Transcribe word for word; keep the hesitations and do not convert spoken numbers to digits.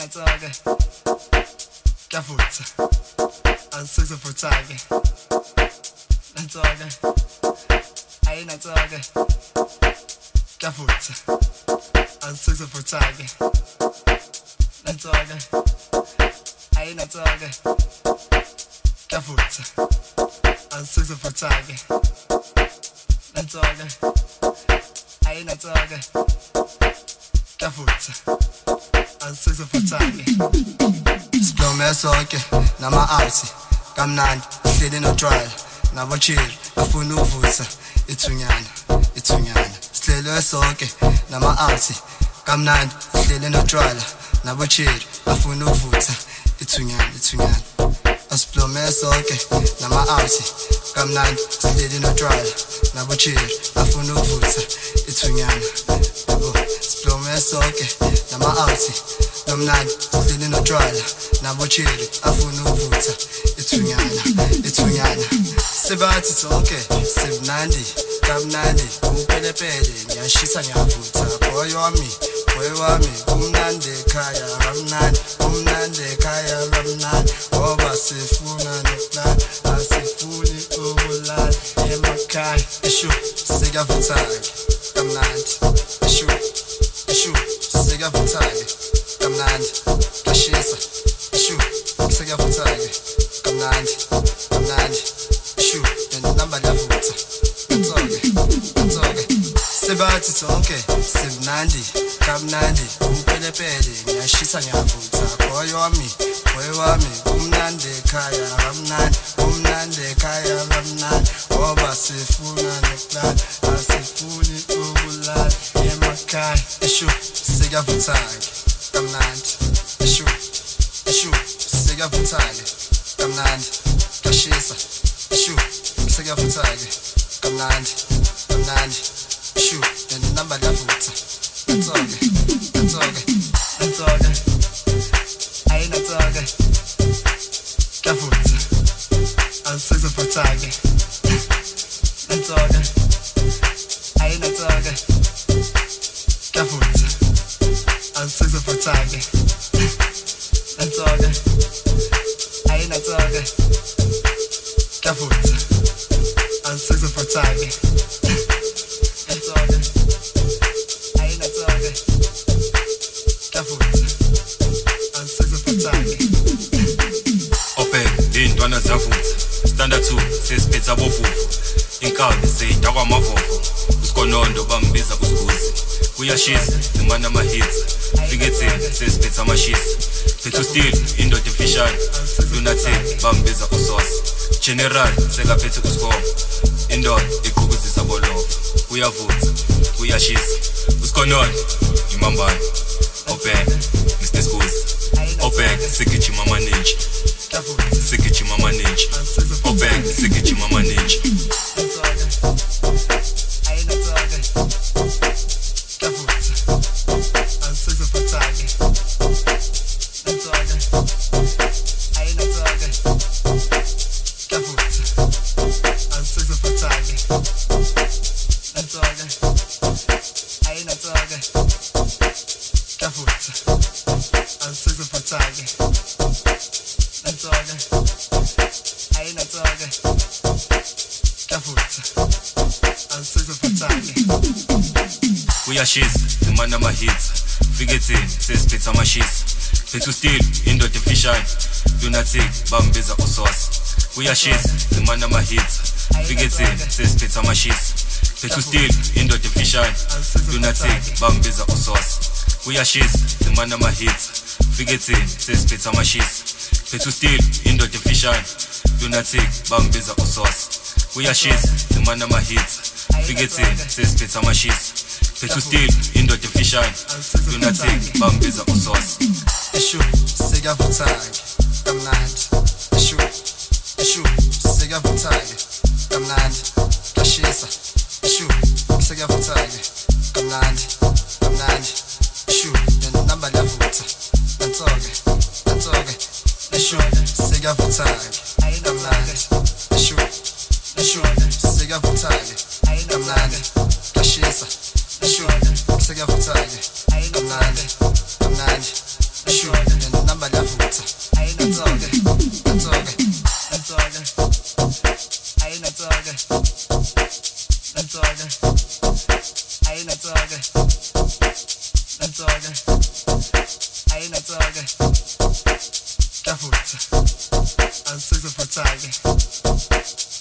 ayinatsoke kuyavutha angisizovutha-ke natsoke ayinatsoke kuyavutha angisizovutha-ke natsoke ayinatsoke kuyavutha angisizovutha-ke natsoke ayinatsoke kuyavutha angisizovutha-ke siblome sonke nama-outi kamnandi sihleli notshwala nabochiri afuna ukuvutha ithunyana ithunyana sihlelwe sonke nama-outi kamnandi sihleli notshwala nabochiri afuna ukuvutha ithunyana ithunyana asiblome sonke nama-outi kamnandi sihleli notshwala nabochiri afuna ukuvutha ithunyana siblome sonke nama-outi nomnandi sihleli notshwala nabochiri afuna ukuvutha ithunyana ithunyana sibathi sonke simnandi kamnandi kupelepele ngiyashisa ngiyavutha boy wami boy wami kumnandi ekhaya kamnandi kumnandi ekhaya kamnandi ngoba sifuna nokulala asifuni ukulala emakhaya eshu sikavutha-ke kamnandi eshu eshu sikavutha-ke kamnandi kashisa eshu sikavutha-ke kamnandi kamnandi eshu nenamba liyavutha natsoke natsoke sibathi sonke simnandi kamnandi kupelepele ngiyashisa ngiyavutha boy wami boy wami kumnandi ekhaya kamnandi kumnandi ekhaya kamnandi ngoba sifuna nokulala asifuni ukulala emakhaya eshu sikavutha-ke kamnandi eshu eshu sikavutha-ke kamnandi kashisa eshu sikavutha-ke kamnandi kamnandi eshu nenamba liyavutha natsoke natsoke natsoke ayinatsoke kuyavutha angisizovutha-ke natsoke ayinatsoke kuyavutha angisizovutha-ke natsoke ayinatsoke kuyavutha angisizovutha-ke natsoke ayinatsoke kuyavutha angisizovutha-ke Open iy'ntwana ziyavutha standard two sesiphetha bovuvu inkabi seyidakwa amavovo usikonondo bambiza usiguzi kuyashisa imana amahitsi fiketheni sesiphetha amashisa phethu still indoda efishane lunatheni bambiza usosi general sekaphethe usikoma indoda iqhukuzisa bolova kuyavutha kuyashisa usikonondo imambane Open mister Scusi Open sigijima manage sigijima manage Open sigijima manage kuyashisa imana amahitsi fiketheni sesiphetha amashisa phethu still indoda efishane lunatheni bambiza usosi kuyashisa imana amahitsi fiketheni sesiphetha amashisa phethu still indoda efishane lunatheni bambiza usosi kuyashisa imana amahitsi fiketheni sesiphetha amashisa phethu still indoda efishane lunatheni bambiza usosi kuyashisa imana amahitsi fiketheni sesiphetha amashisa phethu still indoda efishane lunatheni bambiza usosi eshu sikavutha-ke kamnandi eshu eshu sikavutha-ke kamnandi kashisa eshu sikavutha-ke kamnandi kamnandi eshu nenamba liyavutha natsoke natsoke eshu sikavutha-ke kamnandi eshu eshu sikavutha-ke kamnandi kashisa eshu sikavutha-ke kamnandi kamnandi eshu talking. I ain't not talking. Not talking. I ain't not talking. Careful. I'm six for talking.